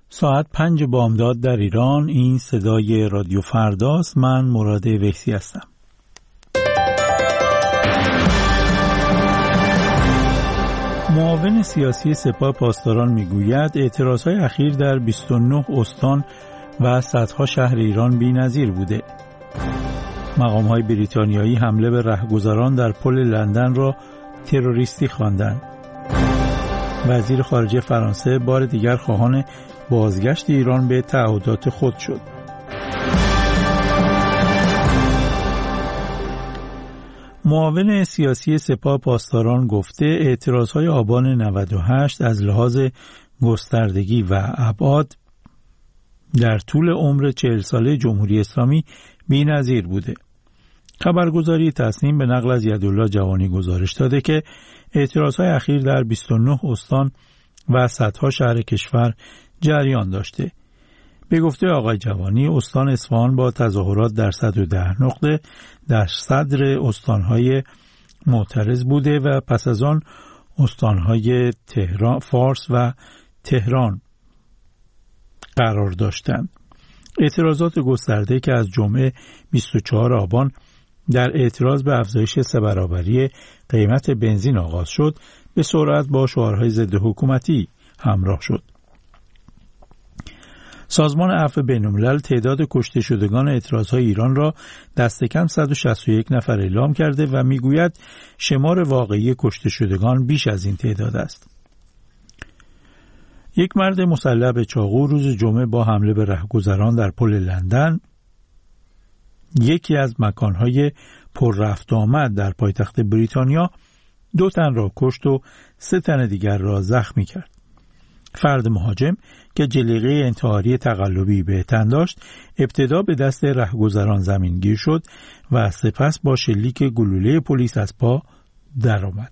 ساعت 5 بامداد در ایران. این صدای رادیو فرداست. من مراد ویسی هستم. معاون سیاسی سپاه پاسداران میگوید اعتراضهای اخیر در 29 استان و صدها شهر ایران بی‌نظیر بوده. مقام‌های بریتانیایی حمله به رهگذران در پل لندن را تروریستی خواندند. وزیر خارجه فرانسه بار دیگر خواهان بازگشت ایران به تعهدات خود شد. معاون سیاسی سپاه پاسداران گفته اعتراضهای آبان 98 از لحاظ گستردگی و ابعاد در طول عمر 40 ساله جمهوری اسلامی بی‌نظیر بوده. خبرگزاری تصنیم به نقل از یدالله جوانی گزارش داده که اعتراضهای اخیر در 29 استان و صدها شهر کشور جریان داشته. به گفته آقای جوانی، استان اصفهان با تظاهرات در 110 نقطه در صدر استانهای معترض بوده و پس از آن استانهای تهران، فارس و تهران قرار داشتند. اعتراضات گسترده که از جمعه 24 آبان در اعتراض به افزایش 3 برابری قیمت بنزین آغاز شد، به سرعت با شعارهای ضد حکومتی همراه شد. سازمان عفو بین‌الملل تعداد کشته شدگان اعتراضهای ایران را دست کم 161 نفر اعلام کرده و میگوید شمار واقعی کشته شدگان بیش از این تعداد است. یک مرد مسلح به چاقو روز جمعه با حمله به رهگذران در پل لندن، یکی از مکانهای پر رفت آمد در پایتخت بریتانیا، 2 تن را کشت و 3 تن دیگر را زخمی کرد. فرد مهاجم که جلیقه انتحاری تقلبی به تن داشت، ابتدا به دست رهگذران زمینگیر شد و سپس با شلیک گلوله پلیس از پا درآمد.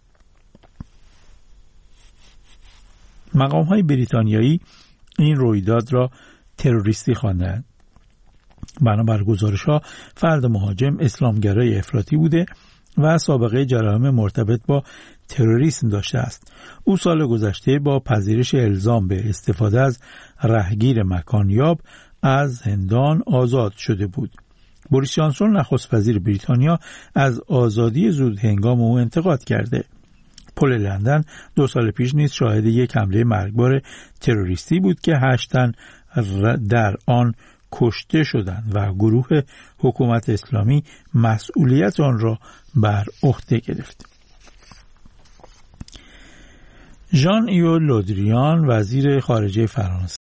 مقام‌های بریتانیایی این رویداد را تروریستی خواندند. بنابر گزارش‌ها فرد مهاجم اسلامگرای افراطی بوده و سابقه جرایم مرتبط با تروریسم داشته است. او سال گذشته با پذیرش الزام به استفاده از رهگیر مکانیاب از زندان آزاد شده بود. بوریس جانسون نخست وزیر بریتانیا از آزادی زود هنگام او انتقاد کرده. پل لندن 2 سال پیش نیز شاهد یک حمله مرگبار تروریستی بود که 8 تن در آن کشته شدند و گروه حکومت اسلامی مسئولیت آن را بر عهده گرفت. ژان ایو لودریان وزیر خارجه فرانسه